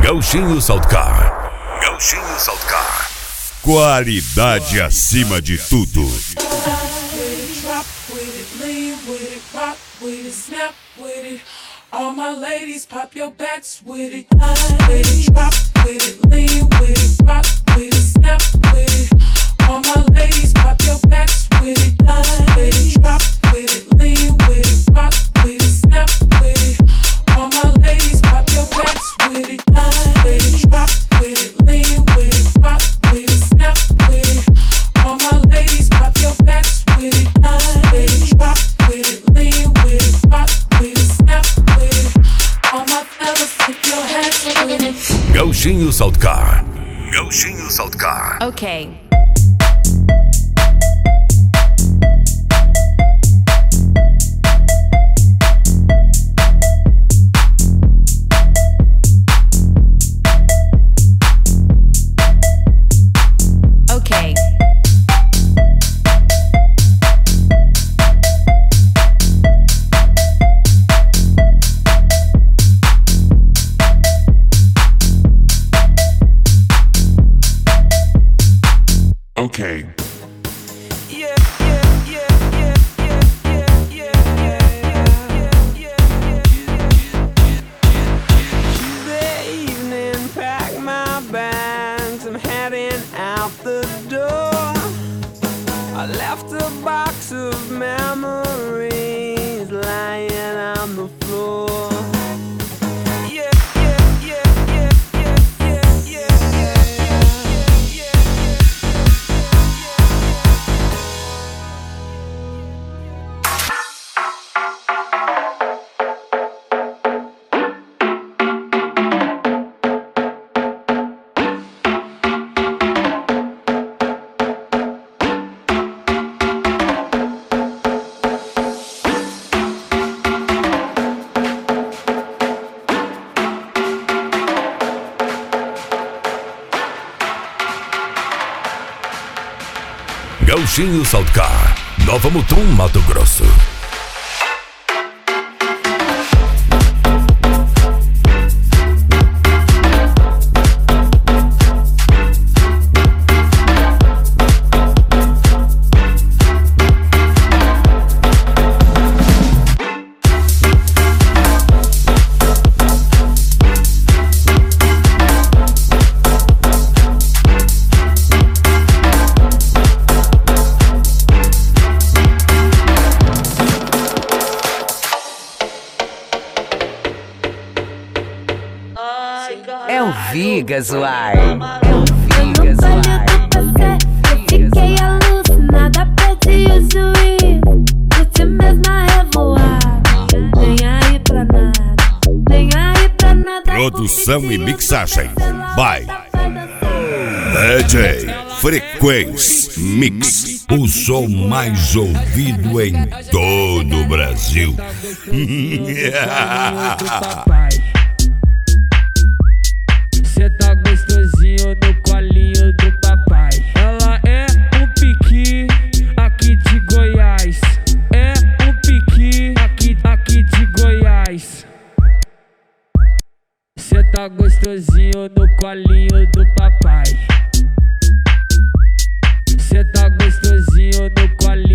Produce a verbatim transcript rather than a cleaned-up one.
Gauchinho Saltcar. Gauchinho Saltcar. Qualidade acima de tudo. All my ladies, pop your backs with it. With it, drop with it, lean with it, rock with it, snap with it. All my ladies, pop your backs with it. With it, drop with it, lean with it, rock with it, snap with it. All my ladies, pop your backs with it. With it, drop with it, lean with it, rock with it, snap with it. All my ladies, pop your backs with it. With it, drop with it, lean with it, rock with it, snap with it. All my fellas, take your hands with it. Gauchinho Saltcar. Gauchinho Saltcar. Okay. Okay. Okay. Yeah, yeah, yeah, yeah, yeah, yeah, yeah, yeah, yeah. Tuesday evening, pack my bags, I'm heading out the door. I left a box of memories lying on the floor. Yeah, yeah, yeah, yeah, yeah, yeah, yeah, yeah, yeah. Gauchinho Saltcar. Nova Mutum, Mato Grosso. É o Vigas, uai. É o Vigas, uai. Eu fiquei alucinada, perdi o juízo. Curti mesmo a revoada. Nem aí pra nada, nem aí pra nada. Produção e mixagem by D J Frequência Mix. O som mais ouvido em todo o Brasil. Cê tá gostosinho no colinho do papai. Ela é um piqui aqui de Goiás. É um piqui aqui, aqui de Goiás. Cê tá gostosinho no colinho do papai. Cê tá gostosinho no colinho.